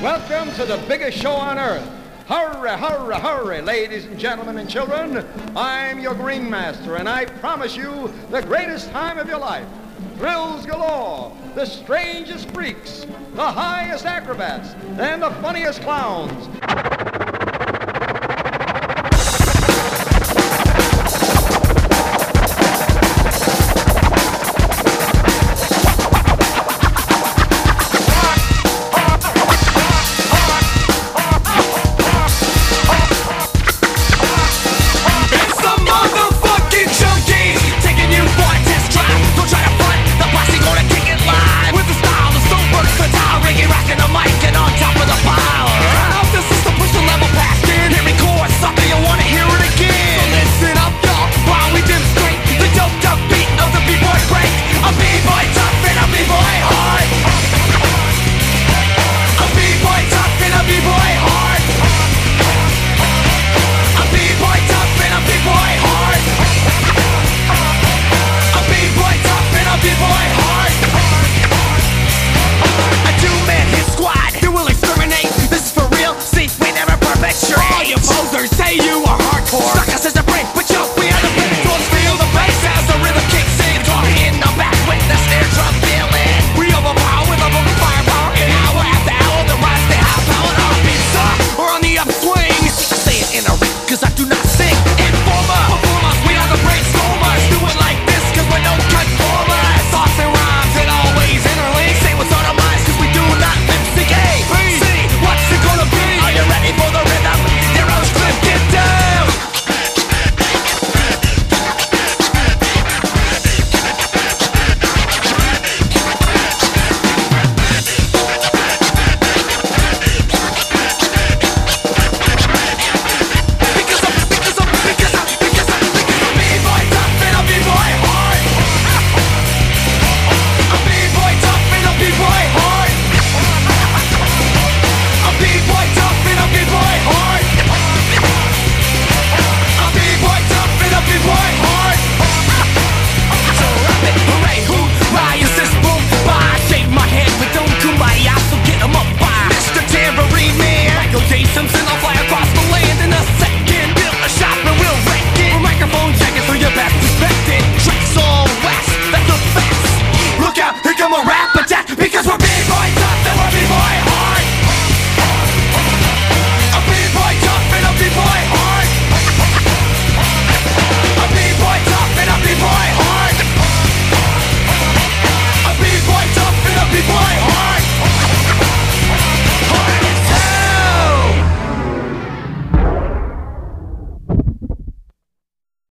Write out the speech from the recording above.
Welcome to the biggest show on earth. Hurry, hurry, hurry, ladies and gentlemen and children. I'm your Green Master, and I promise you the greatest time of your life. Thrills galore, the strangest freaks, the highest acrobats, and the funniest clowns. Say you